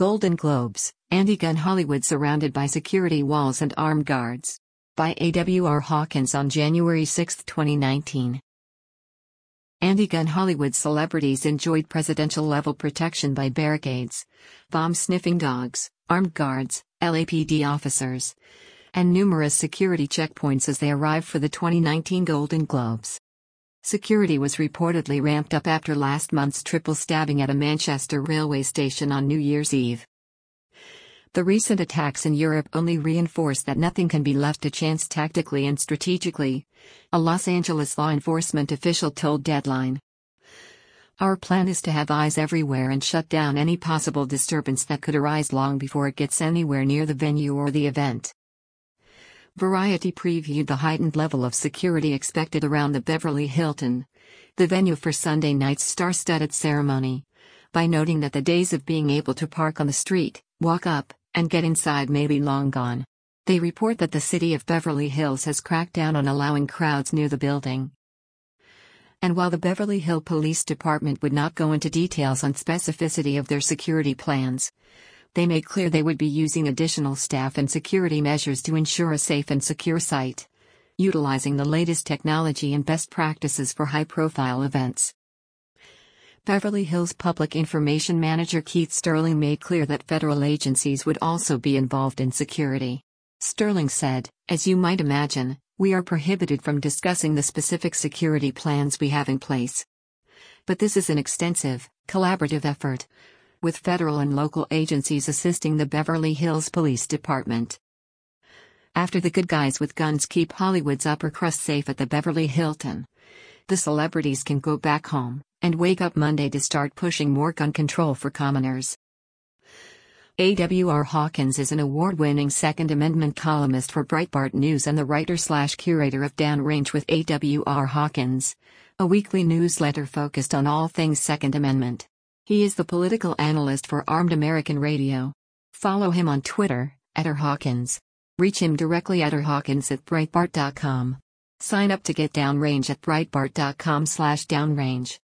Golden Globes, Anti-Gun Hollywood surrounded by security walls and armed guards. By A.W.R. Hawkins on January 6, 2019. Anti-gun Hollywood celebrities enjoyed presidential-level protection by barricades, bomb-sniffing dogs, armed guards, LAPD officers, and numerous security checkpoints as they arrived for the 2019 Golden Globes. Security was reportedly ramped up after last month's triple stabbing at a Manchester railway station on New Year's Eve. The recent attacks in Europe only reinforce that nothing can be left to chance tactically and strategically, a Los Angeles law enforcement official told Deadline. Our plan is to have eyes everywhere and shut down any possible disturbance that could arise long before it gets anywhere near the venue or the event. Variety previewed the heightened level of security expected around the Beverly Hilton, the venue for Sunday night's star-studded ceremony, by noting that the days of being able to park on the street, walk up, and get inside may be long gone. They report that the city of Beverly Hills has cracked down on allowing crowds near the building. And while the Beverly Hills Police Department would not go into details on specificity of their security plans, they made clear they would be using additional staff and security measures to ensure a safe and secure site, utilizing the latest technology and best practices for high-profile events. Beverly Hills Public Information Manager Keith Sterling made clear that federal agencies would also be involved in security. Sterling said, "As you might imagine, we are prohibited from discussing the specific security plans we have in place. But this is an extensive, collaborative effort, with federal and local agencies assisting the Beverly Hills Police Department." After the good guys with guns keep Hollywood's upper crust safe at the Beverly Hilton, the celebrities can go back home and wake up Monday to start pushing more gun control for commoners. A.W.R. Hawkins is an award-winning Second Amendment columnist for Breitbart News and the writer/curator of Downrange with A.W.R. Hawkins, a weekly newsletter focused on all things Second Amendment. He is the political analyst for Armed American Radio. Follow him on Twitter, @RHawkins. Reach him directly at rhawkins@breitbart.com. Sign up to get Downrange at breitbart.com/downrange.